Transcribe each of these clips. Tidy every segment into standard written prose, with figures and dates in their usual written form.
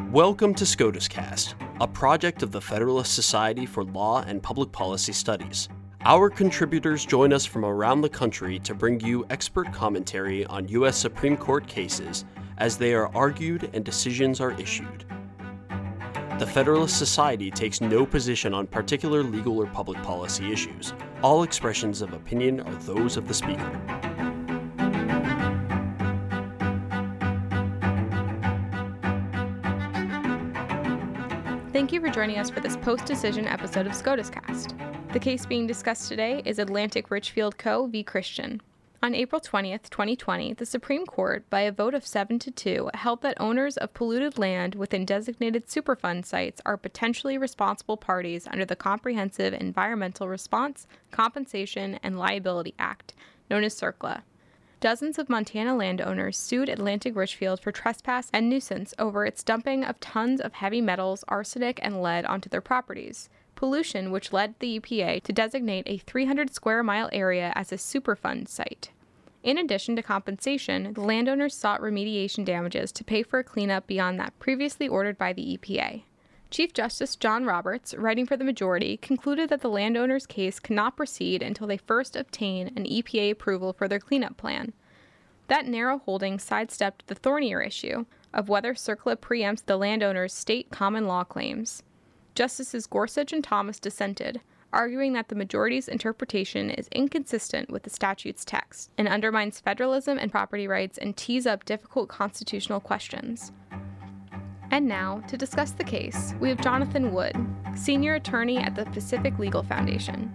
Welcome to SCOTUScast, a project of the Federalist Society for Law and Public Policy Studies. Our contributors join us from around the country to bring you expert commentary on U.S. Supreme Court cases as they are argued and decisions are issued. The Federalist Society takes no position on particular legal or public policy issues. All expressions of opinion are those of the speaker. Thank you for joining us for this post-decision episode of SCOTUScast. The case being discussed today is Atlantic Richfield Co. v. Christian. On April 20th, 2020, the Supreme Court, by a vote of 7-2, held that owners of polluted land within designated Superfund sites are potentially responsible parties under the Comprehensive Environmental Response, Compensation, and Liability Act, known as CERCLA. Dozens of Montana landowners sued Atlantic Richfield for trespass and nuisance over its dumping of tons of heavy metals, arsenic, and lead onto their properties, pollution which led the EPA to designate a 300-square-mile area as a Superfund site. In addition to compensation, the landowners sought remediation damages to pay for a cleanup beyond that previously ordered by the EPA. Chief Justice John Roberts, writing for the majority, concluded that the landowners' case cannot proceed until they first obtain an EPA approval for their cleanup plan. That narrow holding sidestepped the thornier issue of whether CERCLA preempts the landowners' state common law claims. Justices Gorsuch and Thomas dissented, arguing that the majority's interpretation is inconsistent with the statute's text and undermines federalism and property rights and tees up difficult constitutional questions. And now, to discuss the case, we have Jonathan Wood, senior attorney at the Pacific Legal Foundation.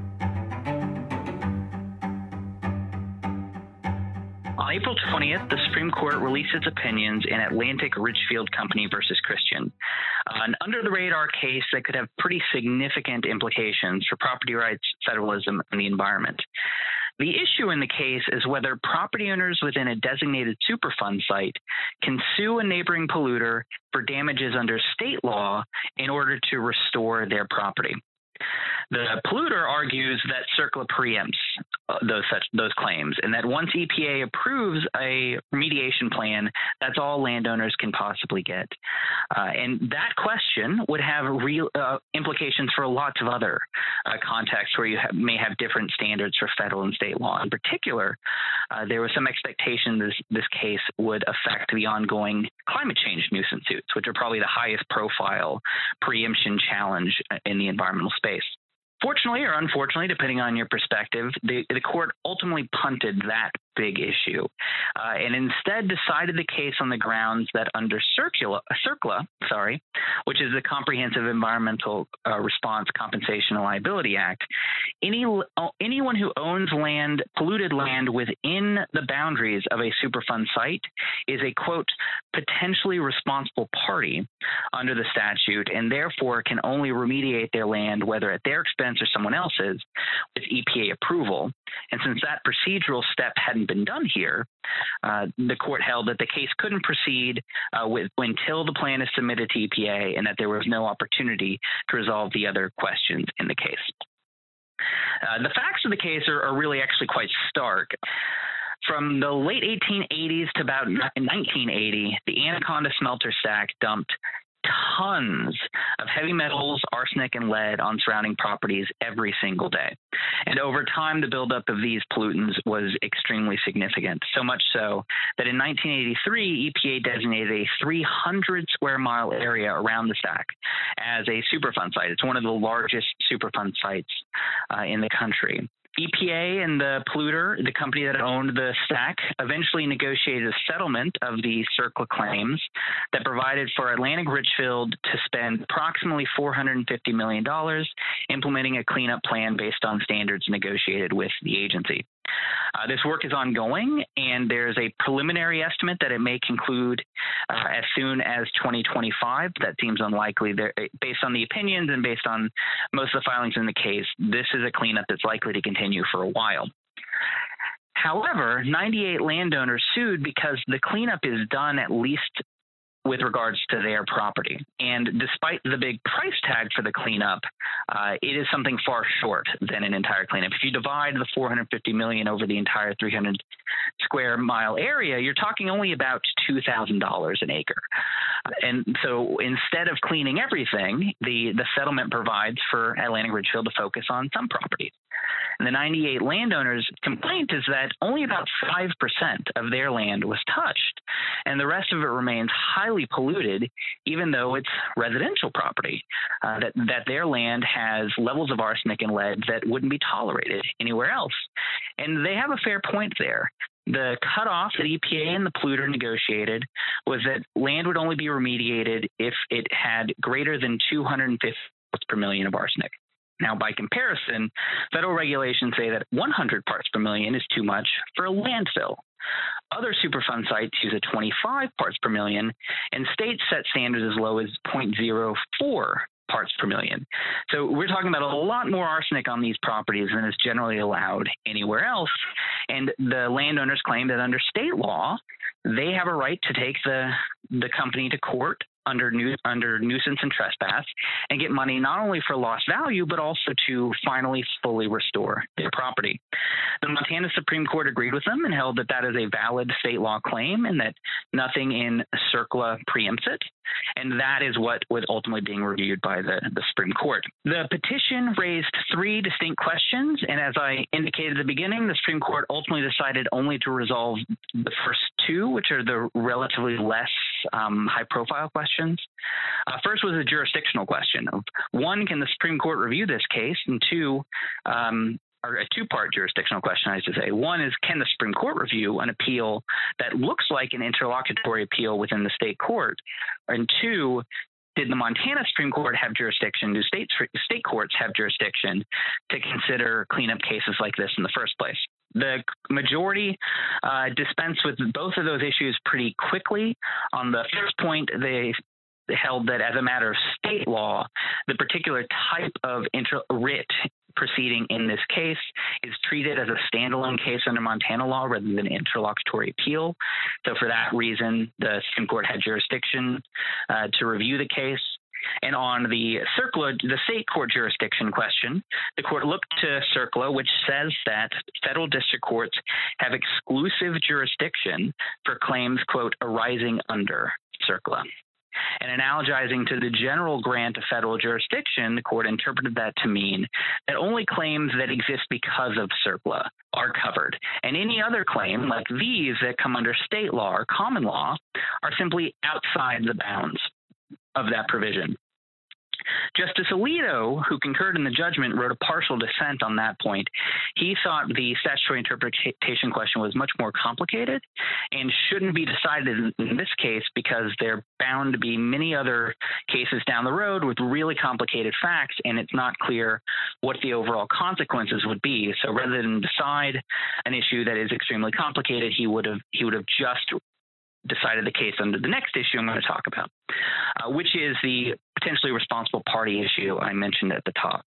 On April 20th, the Supreme Court released its opinions in Atlantic Richfield Company versus Christian, an under-the-radar case that could have pretty significant implications for property rights, federalism, and the environment. The issue in the case is whether property owners within a designated Superfund site can sue a neighboring polluter for damages under state law in order to restore their property. The polluter argues that CERCLA preempts those claims, and that once EPA approves a remediation plan, that's all landowners can possibly get. And that question would have real implications for lots of other contexts where you may have different standards for federal and state law. In particular, there was some expectation this case would affect the ongoing climate change nuisance suits, which are probably the highest profile preemption challenge in the environmental space. Fortunately or unfortunately, depending on your perspective, the court ultimately punted that big issue and instead decided the case on the grounds that under CERCLA, which is the Comprehensive Environmental Response, Compensation, and Liability Act, anyone who owns polluted land within the boundaries of a Superfund site is a, quote, potentially responsible party under the statute, and therefore can only remediate their land, whether at their expense or someone else's, with EPA approval. And since that procedural step hadn't been done here, the court held that the case couldn't proceed until the plan is submitted to EPA, and that there was no opportunity to resolve the other questions in the case. The facts of the case are really actually quite stark. From the late 1880s to about 1980, the Anaconda smelter stack dumped tons of heavy metals, arsenic, and lead on surrounding properties every single day. And over time, the buildup of these pollutants was extremely significant, so much so that in 1983, EPA designated a 300-square-mile area around the stack as a Superfund site. It's one of the largest Superfund sites in the country. EPA and the polluter, the company that owned the stack, eventually negotiated a settlement of the CERCLA claims that provided for Atlantic Richfield to spend approximately $450 million implementing a cleanup plan based on standards negotiated with the agency. This work is ongoing, and there's a preliminary estimate that it may conclude as soon as 2025. That seems unlikely. Based on the opinions and based on most of the filings in the case, this is a cleanup that's likely to continue for a while. However, 98 landowners sued because the cleanup is done at least with regards to their property. And despite the big price tag for the cleanup, it is something far short than an entire cleanup. If you divide the $450 million over the entire 300 square mile area, you're talking only about $2,000 an acre. And so instead of cleaning everything, the settlement provides for Atlantic Richfield to focus on some properties. And the 98 landowners' complaint is that only about 5% of their land was touched, and the rest of it remains highly polluted, even though it's residential property, that their land has levels of arsenic and lead that wouldn't be tolerated anywhere else. And they have a fair point there. The cutoff that EPA and the polluter negotiated was that land would only be remediated if it had greater than 250 parts per million of arsenic. Now, by comparison, federal regulations say that 100 parts per million is too much for a landfill. Other Superfund sites use a 25 parts per million, and states set standards as low as 0.04 parts per million. So we're talking about a lot more arsenic on these properties than is generally allowed anywhere else. And the landowners claim that under state law, they have a right to take the company to court under nuisance and trespass and get money not only for lost value, but also to finally fully restore their property. The Montana Supreme Court agreed with them and held that that is a valid state law claim and that nothing in CERCLA preempts it. And that is what was ultimately being reviewed by the Supreme Court. The petition raised 3 distinct questions, and as I indicated at the beginning, the Supreme Court ultimately decided only to resolve the first 2, which are the relatively less high-profile questions. First was a jurisdictional question of 1, can the Supreme Court review this case? And 2, or a 2-part jurisdictional question, I should say. 1 is, can the Supreme Court review an appeal that looks like an interlocutory appeal within the state court? And 2, did the Montana Supreme Court have jurisdiction? Do state courts have jurisdiction to consider cleanup cases like this in the first place? The majority dispensed with both of those issues pretty quickly. On the first point, they held that as a matter of state law, the particular type of writ proceeding in this case is treated as a standalone case under Montana law rather than an interlocutory appeal. So for that reason, the Supreme Court had jurisdiction to review the case. And on the CERCLA, the state court jurisdiction question, the court looked to CERCLA, which says that federal district courts have exclusive jurisdiction for claims, quote, arising under CERCLA. And analogizing to the general grant of federal jurisdiction, the court interpreted that to mean that only claims that exist because of CERCLA are covered. And any other claim, like these that come under state law or common law, are simply outside the bounds of that provision. Justice Alito, who concurred in the judgment, wrote a partial dissent on that point. He thought the statutory interpretation question was much more complicated and shouldn't be decided in this case because there are bound to be many other cases down the road with really complicated facts, and it's not clear what the overall consequences would be. So rather than decide an issue that is extremely complicated, he would have just decided the case under the next issue I'm going to talk about, which is the potentially responsible party issue I mentioned at the top.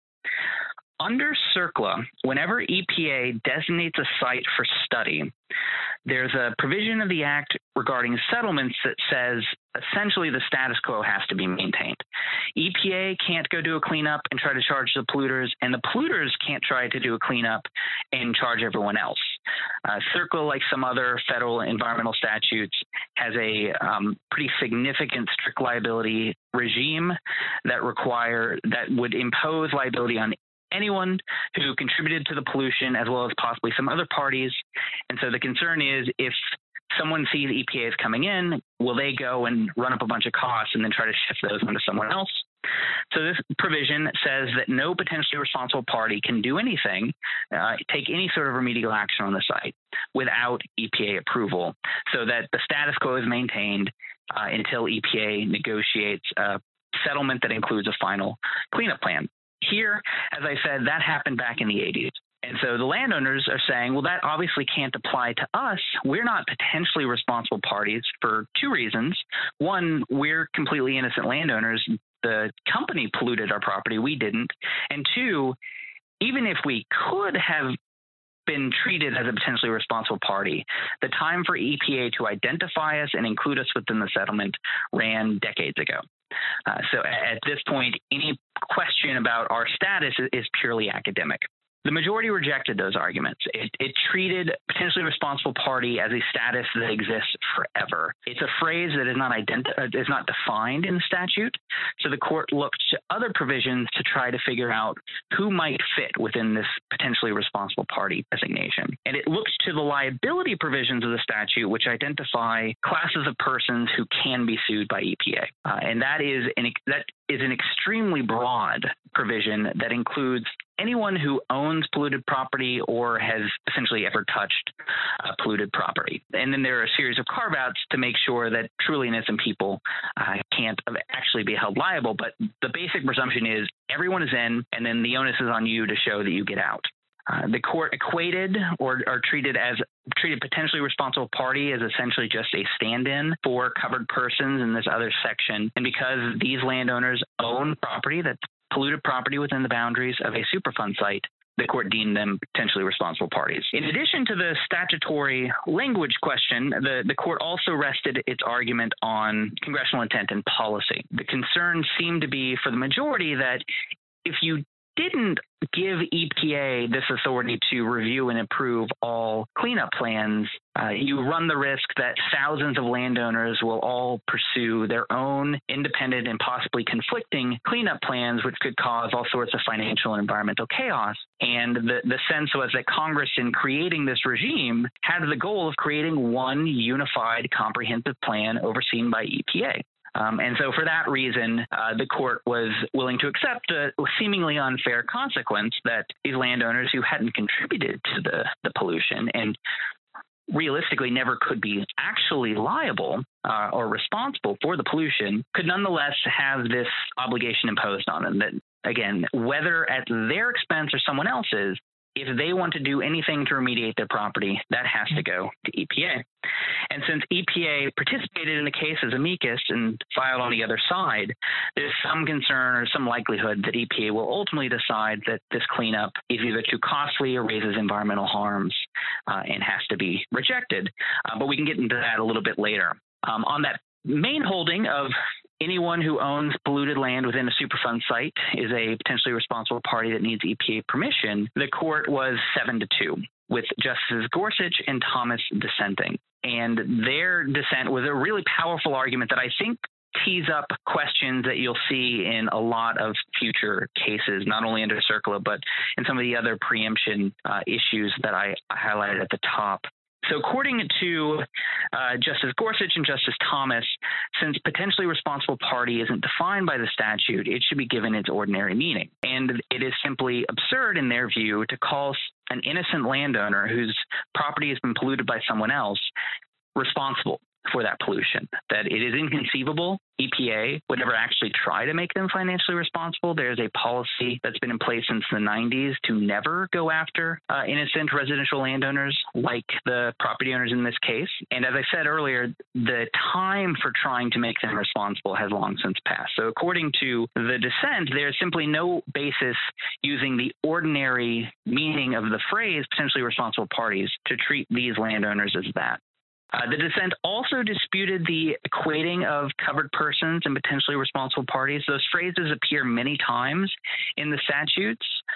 Under CERCLA, whenever EPA designates a site for study, there's a provision of the Act regarding settlements that says essentially the status quo has to be maintained. EPA can't go do a cleanup and try to charge the polluters, and the polluters can't try to do a cleanup and charge everyone else. CERCLA, like some other federal environmental statutes, has a pretty significant strict liability regime that would impose liability on anyone who contributed to the pollution, as well as possibly some other parties. And so the concern is, if someone sees EPA is coming in, will they go and run up a bunch of costs and then try to shift those onto someone else? So this provision says that no potentially responsible party can do anything, take any sort of remedial action on the site without EPA approval, so that the status quo is maintained until EPA negotiates a settlement that includes a final cleanup plan. Here, as I said, that happened back in the 80s. And so the landowners are saying, well, that obviously can't apply to us. We're not potentially responsible parties for 2 reasons. 1, we're completely innocent landowners. The company polluted our property. We didn't. And 2, even if we could have been treated as a potentially responsible party. The time for EPA to identify us and include us within the settlement ran decades ago. So at this point, any question about our status is purely academic. The majority rejected those arguments. It treated potentially responsible party as a status that exists forever. It's a phrase that is not defined in the statute, so the court looked to other provisions to try to figure out who might fit within this potentially responsible party designation. And it looked to the liability provisions of the statute, which identify classes of persons who can be sued by EPA. And that is an extremely broad provision that includes anyone who owns polluted property or has essentially ever touched polluted property. And then there are a series of carve-outs to make sure that truly innocent people can't actually be held liable. But the basic presumption is everyone is in, and then the onus is on you to show that you get out. The court equated or treated potentially responsible party as essentially just a stand-in for covered persons in this other section. And because these landowners own property that's polluted property within the boundaries of a Superfund site, the court deemed them potentially responsible parties. In addition to the statutory language question, the court also rested its argument on congressional intent and policy. The concern seemed to be for the majority that if you didn't give EPA this authority to review and approve all cleanup plans, you run the risk that thousands of landowners will all pursue their own independent and possibly conflicting cleanup plans, which could cause all sorts of financial and environmental chaos. And the sense was that Congress, in creating this regime, had the goal of creating one unified, comprehensive plan overseen by EPA. And so for that reason, the court was willing to accept a seemingly unfair consequence that these landowners who hadn't contributed to the pollution and realistically never could be actually liable or responsible for the pollution could nonetheless have this obligation imposed on them that, again, whether at their expense or someone else's, if they want to do anything to remediate their property, that has to go to EPA. And since EPA participated in the case as amicus and filed on the other side, there's some concern or some likelihood that EPA will ultimately decide that this cleanup is either too costly or raises environmental harms and has to be rejected. But we can get into that a little bit later. On that main holding of anyone who owns polluted land within a Superfund site is a potentially responsible party that needs EPA permission, the court was 7-2, with Justices Gorsuch and Thomas dissenting. And their dissent was a really powerful argument that I think tees up questions that you'll see in a lot of future cases, not only under CERCLA, but in some of the other preemption issues that I highlighted at the top. So according to Justice Gorsuch and Justice Thomas, since potentially responsible party isn't defined by the statute, it should be given its ordinary meaning. And it is simply absurd in their view to call an innocent landowner whose property has been polluted by someone else responsible for that pollution, that it is inconceivable EPA would ever actually try to make them financially responsible. There's a policy that's been in place since the 90s to never go after innocent residential landowners like the property owners in this case. And as I said earlier, the time for trying to make them responsible has long since passed. So according to the dissent, there's simply no basis using the ordinary meaning of the phrase potentially responsible parties to treat these landowners as that. The dissent also disputed the equating of covered persons and potentially responsible parties. Those phrases appear many times in the statute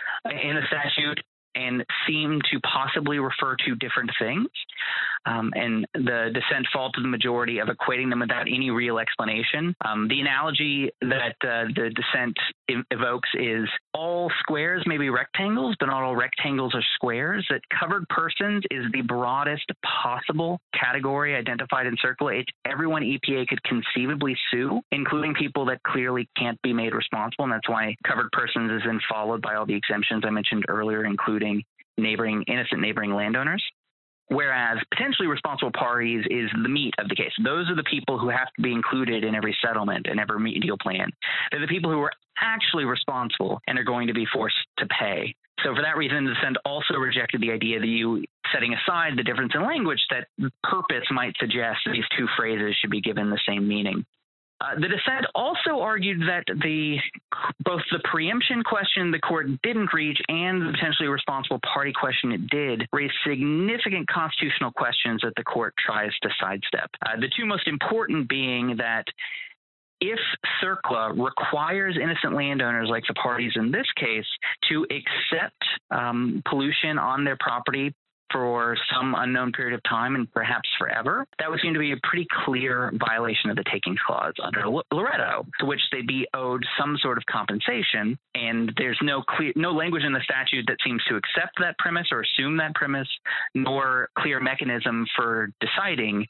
and seem to possibly refer to different things. And the dissent fall to the majority of equating them without any real explanation. The analogy that the dissent evokes is all squares may be rectangles, but not all rectangles are squares. That covered persons is the broadest possible category identified in CERCLA. It's everyone EPA could conceivably sue, including people that clearly can't be made responsible. And that's why covered persons is then followed by all the exemptions I mentioned earlier, including innocent neighboring landowners. Whereas potentially responsible parties is the meat of the case. Those are the people who have to be included in every settlement and every remedial plan. They're the people who are actually responsible and are going to be forced to pay. So for that reason, the dissent also rejected the idea that you, setting aside the difference in language, that purpose might suggest these two phrases should be given the same meaning. The dissent also argued that both the preemption question the court didn't reach and the potentially responsible party question it did raise significant constitutional questions that the court tries to sidestep. The two most important being that if CERCLA requires innocent landowners like the parties in this case to accept pollution on their property for some unknown period of time and perhaps forever, that would seem to be a pretty clear violation of the Takings Clause under Loretto, to which they'd be owed some sort of compensation. And there's no language in the statute that seems to accept that premise or assume that premise, nor clear mechanism for deciding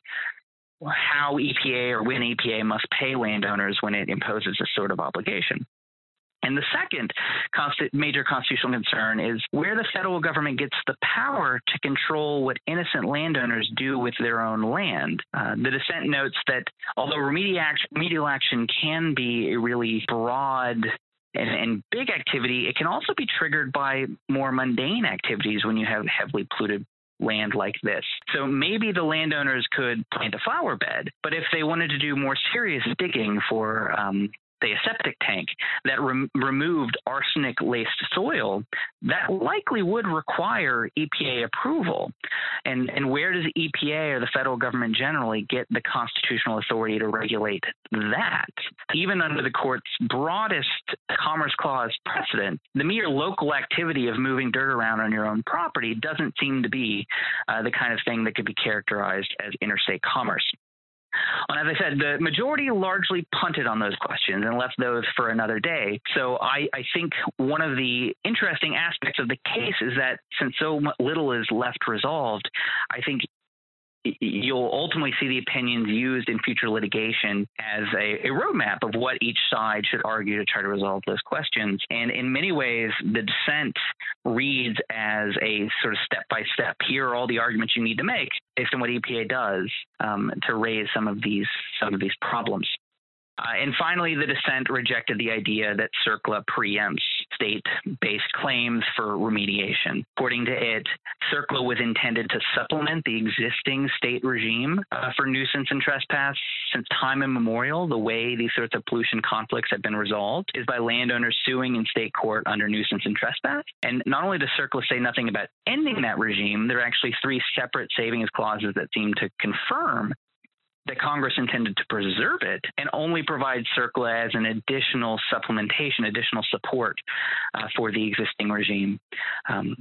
how EPA or when EPA must pay landowners when it imposes this sort of obligation. And the second major constitutional concern is where the federal government gets the power to control what innocent landowners do with their own land. The dissent notes that although remedial action can be a really broad and big activity, it can also be triggered by more mundane activities when you have heavily polluted land like this. So maybe the landowners could plant a flower bed, but if they wanted to do more serious digging for say a septic tank that removed arsenic-laced soil, that likely would require EPA approval. And where does EPA or the federal government generally get the constitutional authority to regulate that? Even under the court's broadest Commerce Clause precedent, the mere local activity of moving dirt around on your own property doesn't seem to be the kind of thing that could be characterized as interstate commerce. And as I said, the majority largely punted on those questions and left those for another day. So I think one of the interesting aspects of the case is that since so little is left resolved, I think you'll ultimately see the opinions used in future litigation as a roadmap of what each side should argue to try to resolve those questions. And in many ways, the dissent reads as a sort of step-by-step. Here are all the arguments you need to make based on what EPA does to raise some of these problems. And finally, the dissent rejected the idea that CERCLA preempts state-based claims for remediation. According to it, CERCLA was intended to supplement the existing state regime for nuisance and trespass. Since time immemorial, the way these sorts of pollution conflicts have been resolved is by landowners suing in state court under nuisance and trespass. And not only does CERCLA say nothing about ending that regime, there are actually 3 separate savings clauses that seem to confirm that Congress intended to preserve it and only provide CERCLA as an additional supplementation, additional support for the existing regime. And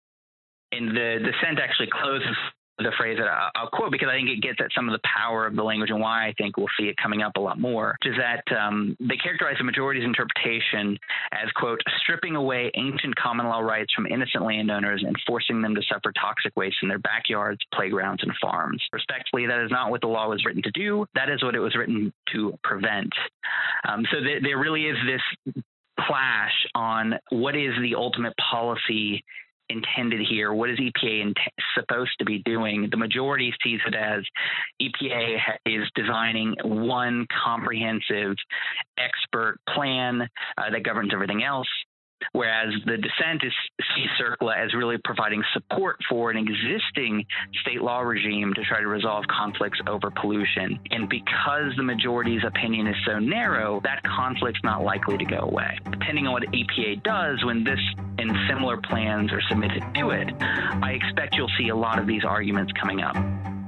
the dissent actually closes the phrase that I'll quote because I think it gets at some of the power of the language and why I think we'll see it coming up a lot more, which is that they characterize the majority's interpretation as, quote, stripping away ancient common law rights from innocent landowners and forcing them to suffer toxic waste in their backyards, playgrounds, and farms. Respectfully, that is not what the law was written to do. That is what it was written to prevent. So there really is this clash on what is the ultimate policy intended here. What is EPA supposed to be doing? The majority sees it as EPA is designing one comprehensive expert plan that governs everything else, whereas the dissent sees CERCLA as really providing support for an existing state law regime to try to resolve conflicts over pollution. And because the majority's opinion is so narrow, that conflict's not likely to go away. Depending on what EPA does when this and similar plans are submitted to it, I expect you'll see a lot of these arguments coming up.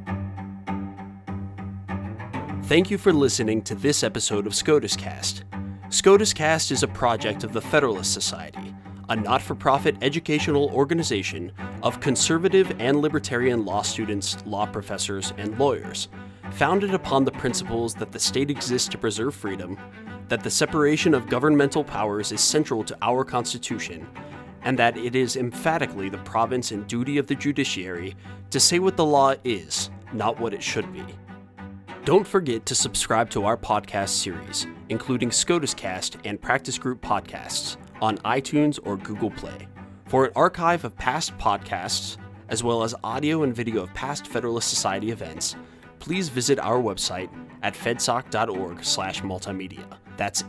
Thank you for listening to this episode of SCOTUScast. SCOTUScast is a project of the Federalist Society, a not-for-profit educational organization of conservative and libertarian law students, law professors, and lawyers, founded upon the principles that the state exists to preserve freedom, that the separation of governmental powers is central to our Constitution, and that it is emphatically the province and duty of the judiciary to say what the law is, not what it should be. Don't forget to subscribe to our podcast series, including SCOTUScast and Practice Group podcasts, on iTunes or Google Play. For an archive of past podcasts, as well as audio and video of past Federalist Society events, please visit our website at fedsoc.org/multimedia. That's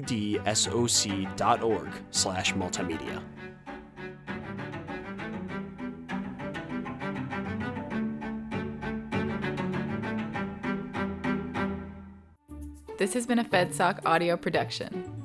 fedsoc.org/multimedia. This has been a FedSoc audio production.